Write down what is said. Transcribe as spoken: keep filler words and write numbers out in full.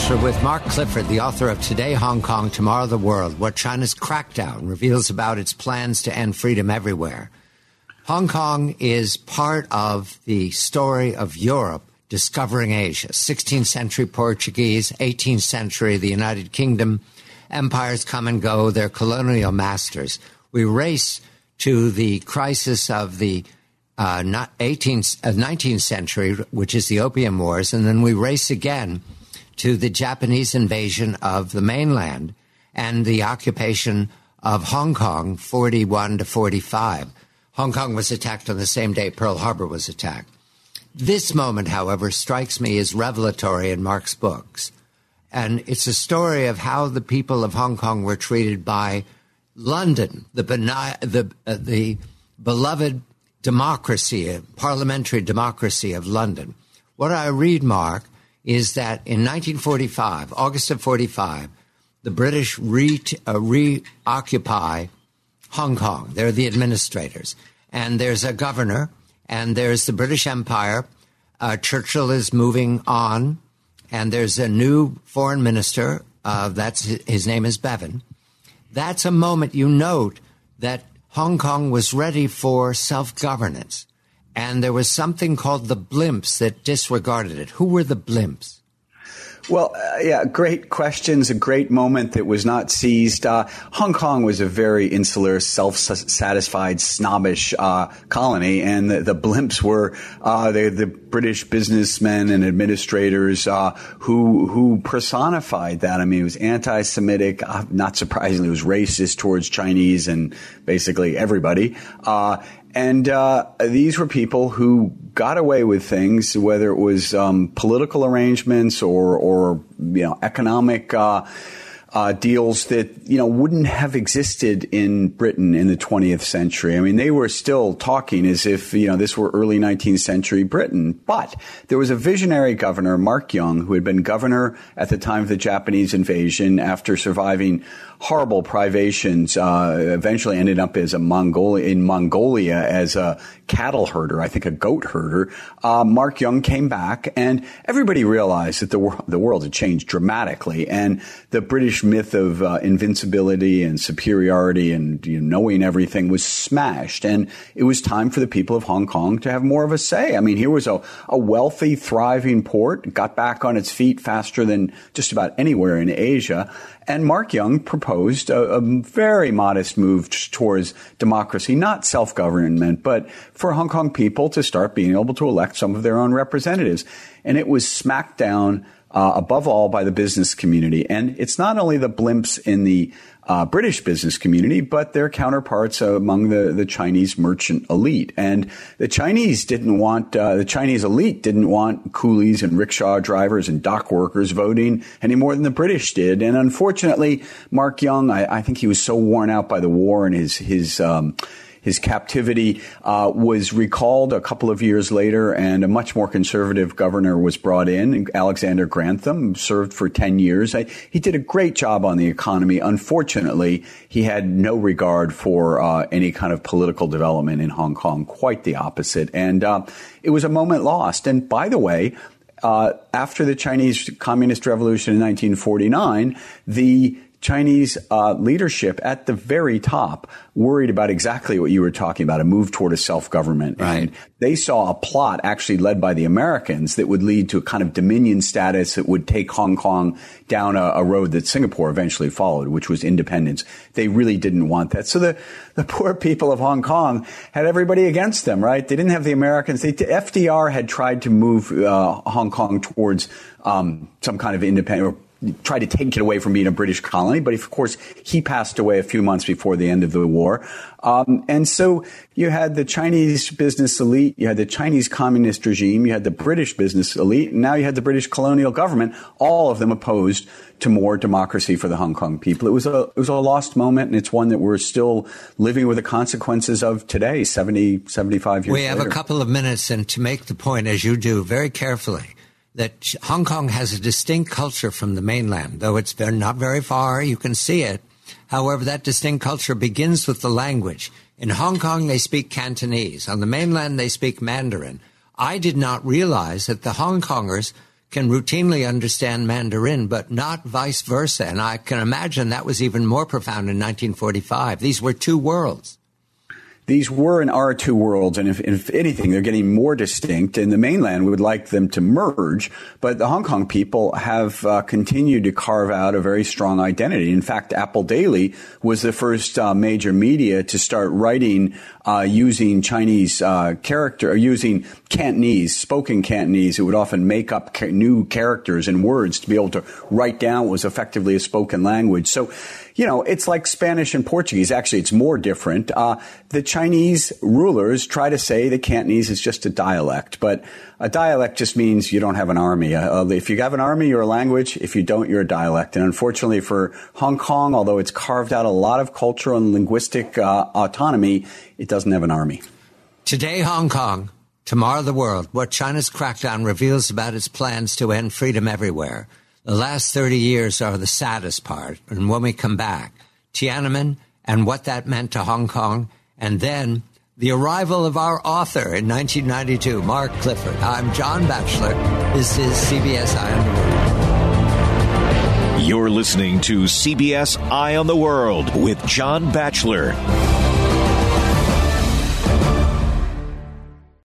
Culture with Mark Clifford, the author of Today Hong Kong, Tomorrow the World, What China's Crackdown Reveals About Its Plans to End Freedom Everywhere. Hong Kong is part of the story of Europe discovering Asia. sixteenth century Portuguese, eighteenth century the United Kingdom. Empires come and go. They're colonial masters. We race to the crisis of the uh, eighteenth, uh, nineteenth century, which is the Opium Wars, and then we race again to the Japanese invasion of the mainland and the occupation of Hong Kong, forty-one to forty-five. Hong Kong was attacked on the same day Pearl Harbor was attacked. This moment, however, strikes me as revelatory in Mark's books. And it's a story of how the people of Hong Kong were treated by London, the, beni- the, uh, the beloved democracy, uh, parliamentary democracy of London. What I read, Mark, is that in nineteen forty-five, August of forty-five, the British re- uh, reoccupy Hong Kong. They're the administrators. And there's a governor, and there's the British Empire. Uh, Churchill is moving on, and there's a new foreign minister. Uh, that's his name is Bevan. That's a moment you note that Hong Kong was ready for self-governance. And there was something called the blimps that disregarded it. Who were the blimps? Well, uh, yeah, great questions. A great moment that was not seized. Uh, Hong Kong was a very insular, self-satisfied, snobbish uh, colony, and the, the blimps were uh, the, the British businessmen and administrators uh, who who personified that. I mean, it was anti-Semitic. Uh, not surprisingly, it was racist towards Chinese and basically everybody. Uh, And uh, these were people who got away with things, whether it was um, political arrangements or, or you know, economic uh, uh, deals that, you know, wouldn't have existed in Britain in the twentieth century. I mean, they were still talking as if, you know, this were early nineteenth century Britain. But there was a visionary governor, Mark Young, who had been governor at the time of the Japanese invasion after surviving horrible privations, uh, eventually ended up as a Mongolia, in Mongolia as a cattle herder, I think a goat herder. Uh, Mark Young came back, and everybody realized that the, wor- the world had changed dramatically, and the British myth of uh, invincibility and superiority and you know, knowing everything was smashed, and it was time for the people of Hong Kong to have more of a say. I mean, here was a, a wealthy, thriving port, got back on its feet faster than just about anywhere in Asia. And Mark Young proposed a, a very modest move towards democracy, not self-government, but for Hong Kong people to start being able to elect some of their own representatives. And it was smacked down uh, above all by the business community. And it's not only the blimps in the uh, British business community, but their counterparts among the, the Chinese merchant elite. And the Chinese didn't want, uh, the Chinese elite didn't want coolies and rickshaw drivers and dock workers voting any more than the British did. And unfortunately, Mark Young, I, I think he was so worn out by the war and his, his, um, His captivity uh, was recalled a couple of years later, and a much more conservative governor was brought in, Alexander Grantham, served for ten years. I, he did a great job on the economy. Unfortunately, he had no regard for uh, any kind of political development in Hong Kong, quite the opposite. And uh, it was a moment lost. And by the way, uh, after the Chinese Communist Revolution in nineteen forty-nine, the Chinese uh, leadership at the very top worried about exactly what you were talking about, a move toward a self-government. Right. And they saw a plot actually led by the Americans that would lead to a kind of dominion status that would take Hong Kong down a, a road that Singapore eventually followed, which was independence. They really didn't want that. So the, the poor people of Hong Kong had everybody against them, right? They didn't have the Americans. They, F D R had tried to move uh, Hong Kong towards um, some kind of independent, or tried to take it away from being a British colony. But of course, he passed away a few months before the end of the war. Um, and so you had the Chinese business elite, you had the Chinese communist regime, you had the British business elite, and now you had the British colonial government, all of them opposed to more democracy for the Hong Kong people. It was a, it was a lost moment, and it's one that we're still living with the consequences of today, seventy, seventy-five years later. We have later. a couple of minutes, and to make the point, as you do, very carefully, that Hong Kong has a distinct culture from the mainland, though it's not very far. You can see it. However, that distinct culture begins with the language. In Hong Kong, they speak Cantonese. On the mainland, they speak Mandarin. I did not realize that the Hong Kongers can routinely understand Mandarin, but not vice versa. And I can imagine that was even more profound in nineteen forty-five. These were two worlds. These were and are two worlds, and if, if anything, they're getting more distinct. In the mainland, we would like them to merge, but the Hong Kong people have uh, continued to carve out a very strong identity. In fact, Apple Daily was the first uh, major media to start writing uh, using Chinese uh, character, or using Cantonese, spoken Cantonese. It would often make up ca- new characters and words to be able to write down what was effectively a spoken language. So, you know, it's like Spanish and Portuguese. Actually, it's more different. Uh, the Chinese rulers try to say that Cantonese is just a dialect, but a dialect just means you don't have an army. Uh, if you have an army, you're a language. If you don't, you're a dialect. And unfortunately for Hong Kong, although it's carved out a lot of cultural and linguistic uh, autonomy, it doesn't have an army. Today, Hong Kong. Tomorrow, the world. What China's crackdown reveals about its plans to end freedom everywhere. The last thirty years are the saddest part. And when we come back, Tiananmen and what that meant to Hong Kong, and then the arrival of our author in nineteen ninety-two, Mark Clifford. I'm John Batchelor. This is C B S Eye on the World. You're listening to C B S Eye on the World with John Batchelor.